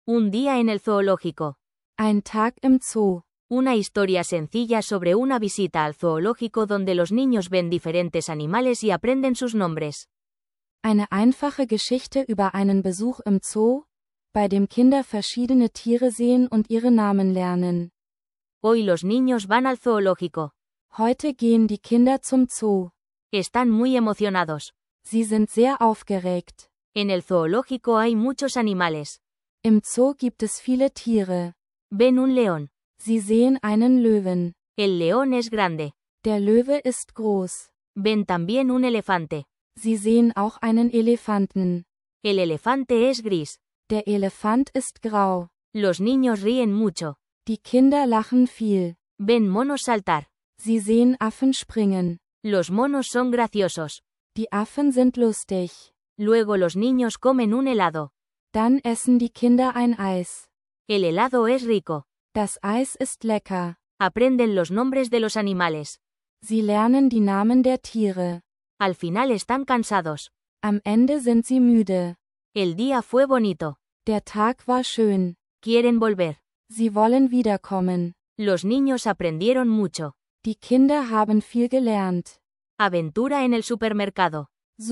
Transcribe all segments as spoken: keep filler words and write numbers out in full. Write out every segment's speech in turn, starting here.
Un día en el zoológico. Ein Tag im Zoo. Una historia sencilla sobre una visita al zoológico donde los niños ven diferentes animales y aprenden sus nombres. Eine einfache Geschichte über einen Besuch im Zoo, bei dem Kinder verschiedene Tiere sehen und ihre Namen lernen. Hoy los niños van al zoológico. Heute gehen die Kinder zum Zoo. Están muy emocionados. Sie sind sehr aufgeregt. En el zoológico hay muchos animales. Im Zoo gibt es viele Tiere. Ven un león. Sie sehen einen Löwen. El león es grande. Der Löwe ist groß. Ven también un elefante. Sie sehen auch einen Elefanten. El elefante es gris. Der Elefant ist grau. Los niños ríen mucho. Die Kinder lachen viel. Ven monos saltar. Sie sehen Affen springen. Los monos son graciosos. Die Affen sind lustig. Luego los niños comen un helado. Dann essen die Kinder ein Eis. El helado es rico. Das Eis ist lecker. Aprenden los nombres de los animales. Sie lernen die Namen der Tiere. Al final están cansados. Am Ende sind sie müde. El día fue bonito. Der Tag war schön. Quieren volver. Sie wollen wiederkommen. Los niños aprendieron mucho. Die Kinder haben viel gelernt. Aventura en el supermercado.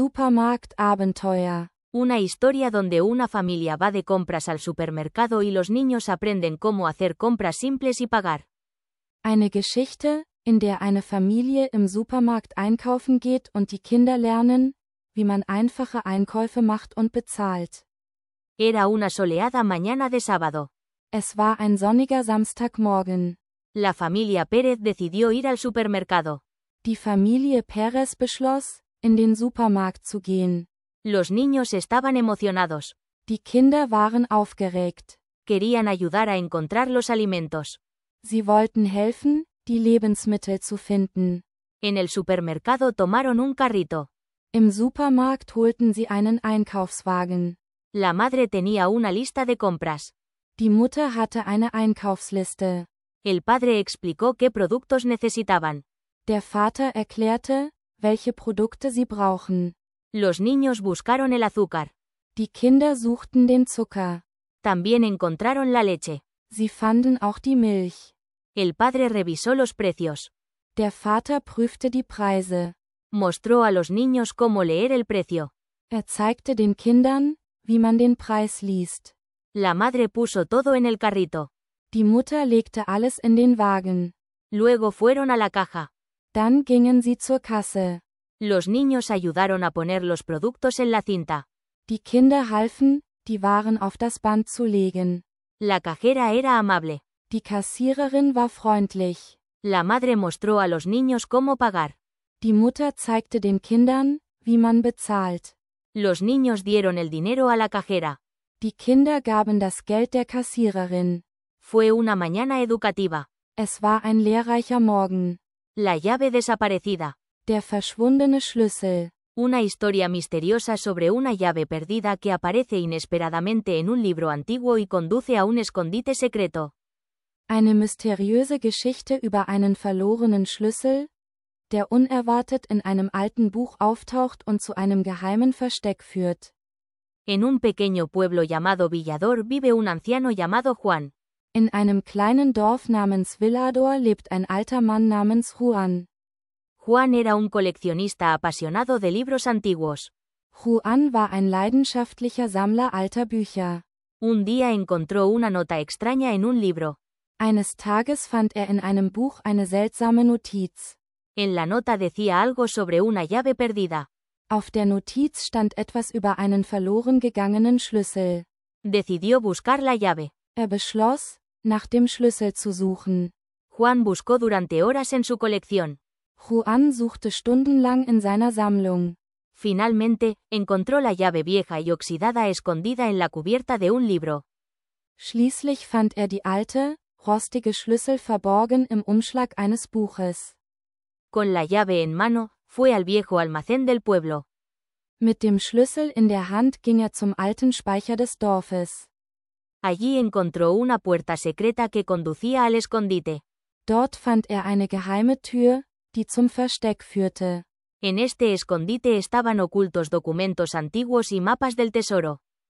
Supermarktabenteuer. Una historia donde una familia va de compras al supermercado y los niños aprenden cómo hacer compras simples y pagar. Eine Geschichte, in der eine Familie im Supermarkt einkaufen geht und die Kinder lernen, wie man einfache Einkäufe macht und bezahlt. Era una soleada mañana de sábado. Es war ein sonniger Samstagmorgen. La familia Pérez decidió ir al supermercado. Die Familie Perez beschloss, in den Supermarkt zu gehen. Los niños estaban emocionados. Die Kinder waren aufgeregt. Querían ayudar a encontrar los alimentos. Sie wollten helfen, die Lebensmittel zu finden. En el supermercado tomaron un carrito. Im Supermarkt holten sie einen Einkaufswagen. La madre tenía una lista de compras. Die Mutter hatte eine Einkaufsliste. El padre explicó qué productos necesitaban. Der Vater erklärte, welche Produkte sie brauchen. Los niños buscaron el azúcar. Die Kinder suchten den Zucker. También encontraron la leche. Sie fanden auch die Milch. El padre revisó los precios. Der Vater prüfte die Preise. Mostró a los niños cómo leer el precio. Er zeigte den Kindern, wie man den Preis liest. La madre puso todo en el carrito. Die Mutter legte alles in den Wagen. Luego fueron a la caja. Dann gingen sie zur Kasse. Los niños ayudaron a poner los productos en la cinta. Die Kinder halfen, die Waren auf das Band zu legen. La cajera era amable. Die Kassiererin war freundlich. La madre mostró a los niños cómo pagar. Die Mutter zeigte den Kindern, wie man bezahlt. Los niños dieron el dinero a la cajera. Die Kinder gaben das Geld der Kassiererin. Fue una mañana educativa. Es war ein lehrreicher Morgen. La llave desaparecida. Der verschwundene Schlüssel. Una historia misteriosa sobre una llave perdida que aparece inesperadamente en un libro antiguo y conduce a un escondite secreto. Eine mysteriöse Geschichte über einen verlorenen Schlüssel, der unerwartet in einem alten Buch auftaucht und zu einem geheimen Versteck führt. En un pequeño pueblo llamado Villador vive un anciano llamado Juan. In einem kleinen Dorf namens Villador lebt ein alter Mann namens Juan. Juan era un coleccionista apasionado de libros antiguos. Juan war ein leidenschaftlicher Sammler alter Bücher. Un día encontró una nota extraña en un libro. Eines Tages fand er in einem Buch eine seltsame Notiz. En la nota decía algo sobre una llave perdida. Auf der Notiz stand etwas über einen verloren gegangenen Schlüssel. Decidió buscar la llave. Er beschloss, nach dem Schlüssel zu suchen. Juan buscó durante horas en su colección. Juan suchte stundenlang in seiner Sammlung. Finalmente, encontró la llave vieja y oxidada escondida en la cubierta de un libro. Schließlich fand er die alte, rostige Schlüssel verborgen im Umschlag eines Buches. Con la llave en mano, fue al viejo almacén del pueblo. Mit dem Schlüssel in der Hand ging er zum alten Speicher des Dorfes. Allí encontró una puerta secreta que conducía al escondite. Dort fand er eine geheime Tür, die zum Versteck führte. En este escondite estaban ocultos documentos antiguos y mapas del tesoro.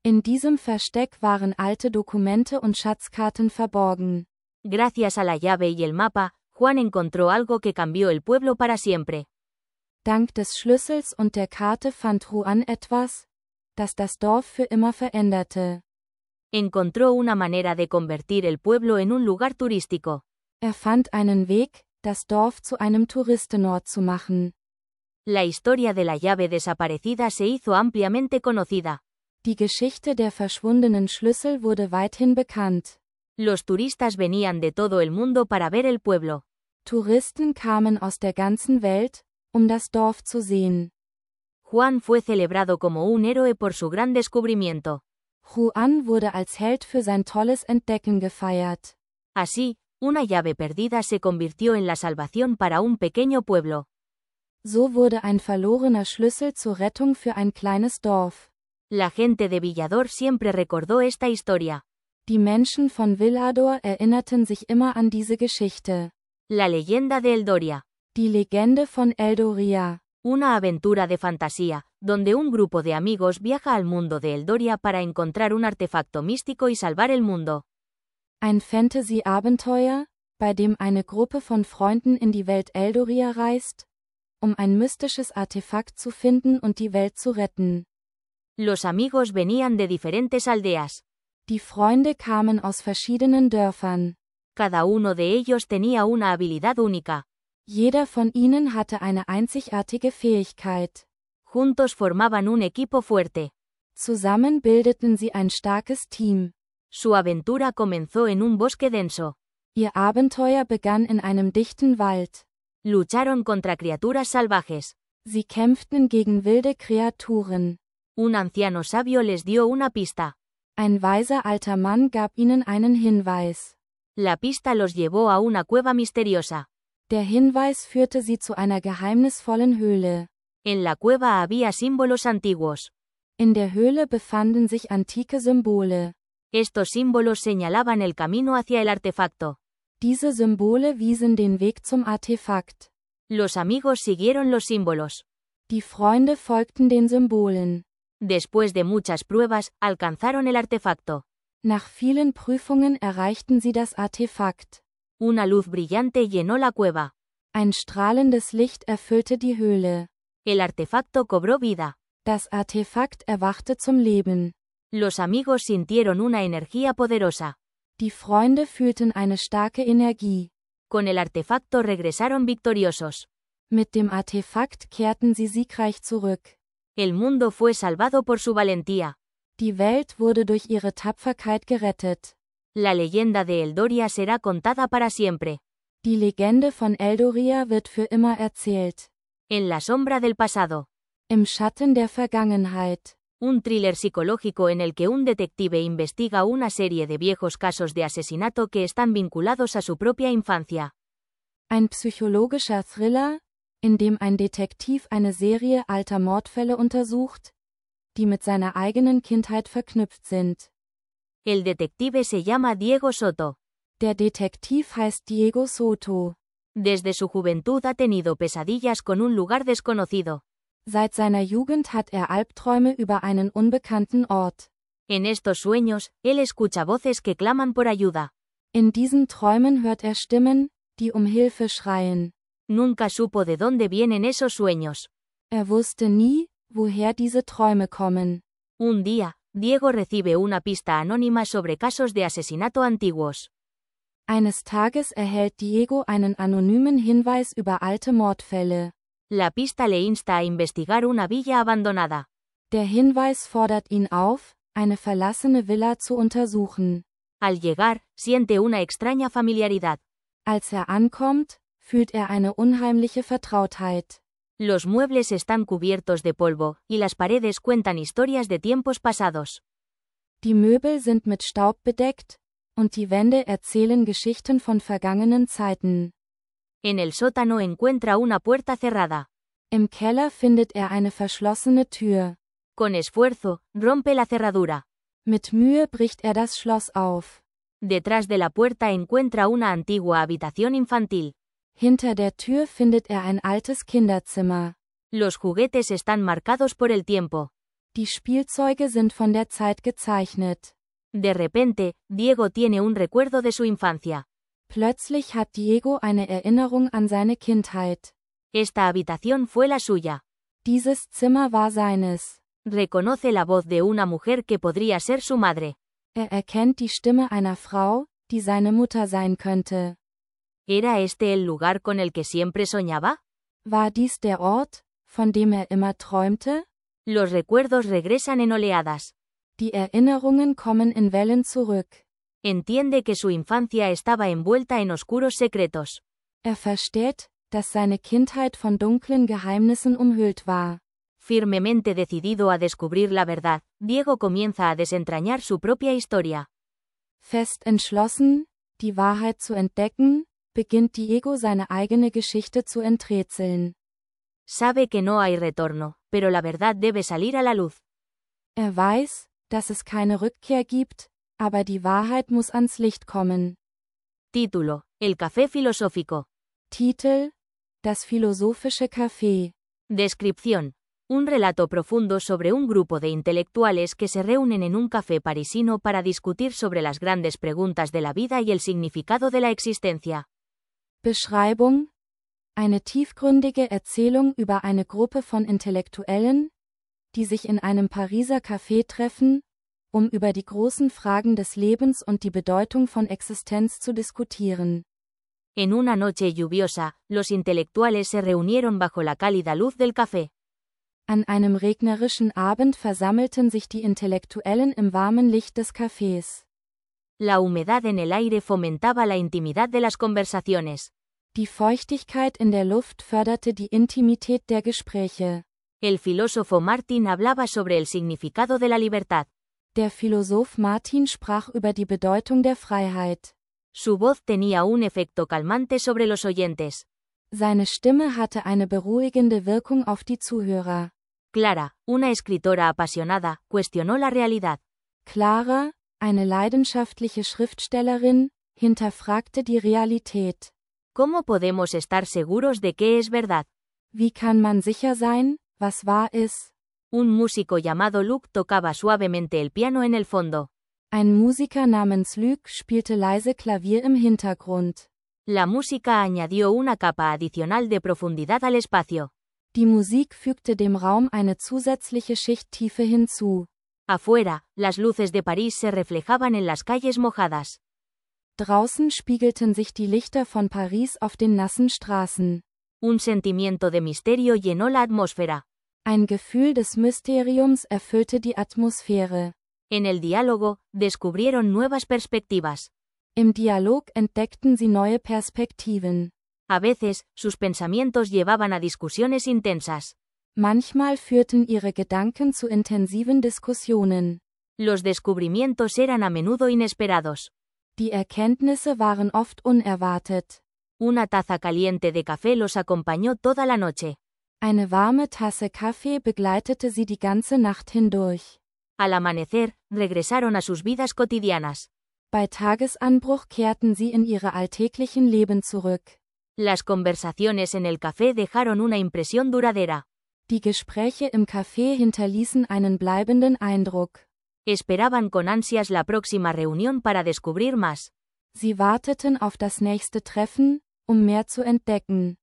In diesem Versteck waren alte Dokumente und Schatzkarten verborgen. Gracias a la llave y el mapa, Juan encontró algo que cambió el pueblo para siempre. Dank des Schlüssels und der Karte fand Juan etwas, das das Dorf für immer veränderte. Encontró una manera de convertir el pueblo en un lugar turístico. Er fand einen Weg, das Dorf zu einem Touristenort zu machen. La historia de la llave desaparecida se hizo ampliamente conocida. Die Geschichte der verschwundenen Schlüssel wurde weithin bekannt. Los turistas venían de todo el mundo para ver el pueblo. Touristen kamen aus der ganzen Welt, um das Dorf zu sehen. Juan fue celebrado como un héroe por su gran descubrimiento. Juan wurde als Held für sein tolles Entdecken gefeiert. Así, una llave perdida se convirtió en la salvación para un pequeño pueblo. So wurde ein verlorener Schlüssel zur Rettung für ein kleines Dorf. La gente de Villador siempre recordó esta historia. Die Menschen von Villador erinnerten sich immer an diese Geschichte. La leyenda de Eldoria. Die Legende von Eldoria. Una aventura de fantasía, donde un grupo de amigos viaja al mundo de Eldoria para encontrar un artefacto místico y salvar el mundo. Ein Fantasy-Abenteuer, bei dem eine Gruppe von Freunden in die Welt Eldoria reist, um ein mystisches Artefakt zu finden und die Welt zu retten. Los amigos venían de diferentes aldeas. Die Freunde kamen aus verschiedenen Dörfern. Cada uno de ellos tenía una habilidad única. Jeder von ihnen hatte eine einzigartige Fähigkeit. Juntos formaban un equipo fuerte. Zusammen bildeten sie ein starkes Team. Su aventura comenzó en un bosque denso. Ihr Abenteuer begann in einem dichten Wald. Lucharon contra criaturas salvajes. Sie kämpften gegen wilde Kreaturen. Un anciano sabio les dio una pista. Ein weiser alter Mann gab ihnen einen Hinweis. La pista los llevó a una cueva misteriosa. Der Hinweis führte sie zu einer geheimnisvollen Höhle. En la cueva había símbolos antiguos. In der Höhle befanden sich antike Symbole. Estos símbolos señalaban el camino hacia el artefacto. Diese Symbole wiesen den Weg zum Artefakt. Los amigos siguieron los símbolos. Die Freunde folgten den Symbolen. Después de muchas pruebas, alcanzaron el artefacto. Nach vielen Prüfungen erreichten sie das Artefakt. Una luz brillante llenó la cueva. Ein strahlendes Licht erfüllte die Höhle. El artefacto cobró vida. Das Artefakt erwachte zum Leben. Los amigos sintieron una energía poderosa. Die Freunde fühlten eine starke Energie. Con el artefacto regresaron victoriosos. Mit dem Artefakt kehrten sie siegreich zurück. El mundo fue salvado por su valentía. Die Welt wurde durch ihre Tapferkeit gerettet. La leyenda de Eldoria será contada para siempre. Die Legende von Eldoria wird für immer erzählt. En la sombra del pasado. Im Schatten der Vergangenheit. Un thriller psicológico en el que un detective investiga una serie de viejos casos de asesinato que están vinculados a su propia infancia. Ein psychologischer Thriller, in dem ein Detektiv eine Serie alter Mordfälle untersucht, die mit seiner eigenen Kindheit verknüpft sind. El detective se llama Diego Soto. Der Detektiv heißt Diego Soto. Desde su juventud ha tenido pesadillas con un lugar desconocido. Seit seiner Jugend hat er Albträume über einen unbekannten Ort. En estos sueños, él escucha voces que claman por ayuda. In diesen Träumen hört er Stimmen, die um Hilfe schreien. Nunca supo de dónde vienen esos sueños. Er wusste nie, woher diese Träume kommen. Un día, Diego recibe una pista anónima sobre casos de asesinato antiguos. Eines Tages erhält Diego einen anonymen Hinweis über alte Mordfälle. La pista le insta a investigar una villa abandonada. Der Hinweis fordert ihn auf, eine verlassene Villa zu untersuchen. Al llegar, siente una extraña familiaridad. Als er ankommt, fühlt er eine unheimliche Vertrautheit. Los muebles están cubiertos de polvo, y las paredes cuentan historias de tiempos pasados. Die Möbel sind mit Staub bedeckt, und die Wände erzählen Geschichten von vergangenen Zeiten. En el sótano encuentra una puerta cerrada. Im Keller findet er eine verschlossene Tür. Con esfuerzo, rompe la cerradura. Mit Mühe bricht er das Schloss auf. Detrás de la puerta encuentra una antigua habitación infantil. Hinter der Tür findet er ein altes Kinderzimmer. Los juguetes están marcados por el tiempo. Die Spielzeuge sind von der Zeit gezeichnet. De repente, Diego tiene un recuerdo de su infancia. Plötzlich hat Diego eine Erinnerung an seine Kindheit. Esta habitación fue la suya. Dieses Zimmer war seines. Reconoce la voz de una mujer que podría ser su madre. Er erkennt die Stimme einer Frau, die seine Mutter sein könnte. ¿Era este el lugar con el que siempre soñaba? War dies der Ort, von dem er immer träumte? Los recuerdos regresan en oleadas. Die Erinnerungen kommen in Wellen zurück. Entiende que su infancia estaba envuelta en oscuros secretos. Er versteht, dass seine Kindheit von dunklen Geheimnissen umhüllt war. Firmemente decidido a descubrir la verdad, Diego comienza a desentrañar su propia historia. Fest entschlossen, die Wahrheit zu entdecken, beginnt Diego seine eigene Geschichte zu enträtseln. Sabe que no hay retorno, pero la verdad debe salir a la luz. Er weiß, dass es keine Rückkehr gibt, aber die Wahrheit muss ans Licht kommen. Título: El café filosófico. Titel: Das philosophische Café. Descripción: un relato profundo sobre un grupo de intelectuales que se reúnen en un café parisino para discutir sobre las grandes preguntas de la vida y el significado de la existencia. Beschreibung: Eine tiefgründige Erzählung über eine Gruppe von Intellektuellen, die sich in einem Pariser Café treffen, um über die großen Fragen des Lebens und die Bedeutung von Existenz zu diskutieren. En una noche lluviosa, los intelectuales se reunieron bajo la cálida luz del café. An einem regnerischen Abend versammelten sich die Intellektuellen im warmen Licht des Cafés. La humedad en el aire fomentaba la intimidad de las conversaciones. Die Feuchtigkeit in der Luft förderte die Intimität der Gespräche. El filósofo Martin hablaba sobre el significado de la libertad. Der Philosoph Martin sprach über die Bedeutung der Freiheit. Su voz tenía un efecto calmante sobre los oyentes. Seine Stimme hatte eine beruhigende Wirkung auf die Zuhörer. Clara, una escritora apasionada, cuestionó la realidad. Clara, eine leidenschaftliche Schriftstellerin, hinterfragte die Realität. ¿Cómo podemos estar seguros de qué es verdad? Wie kann man sicher sein, was wahr ist? Un músico llamado Luc tocaba suavemente el piano en el fondo. Ein Musiker namens Luc spielte leise Klavier im Hintergrund. La música añadió una capa adicional de profundidad al espacio. Die Musik fügte dem Raum eine zusätzliche Schicht Tiefe hinzu. Afuera, las luces de París se reflejaban en las calles mojadas. Draußen spiegelten sich die Lichter von Paris auf den nassen Straßen. Un sentimiento de misterio llenó la atmósfera. Ein Gefühl des Mysteriums erfüllte die Atmosphäre. En el diálogo, descubrieron nuevas perspectivas. Im Dialog entdeckten sie neue Perspektiven. A veces, sus pensamientos llevaban a discusiones intensas. Manchmal führten ihre Gedanken zu intensiven Diskussionen. Los descubrimientos eran a menudo inesperados. Die Erkenntnisse waren oft unerwartet. Una taza caliente de café los acompañó toda la noche. Eine warme Tasse Kaffee begleitete sie die ganze Nacht hindurch. Al amanecer, regresaron a sus vidas cotidianas. Bei Tagesanbruch kehrten sie in ihre alltäglichen Leben zurück. Las conversaciones en el café dejaron una impresión duradera. Die Gespräche im Café hinterließen einen bleibenden Eindruck. Esperaban con ansias la próxima reunión para descubrir más. Sie warteten auf das nächste Treffen, um mehr zu entdecken.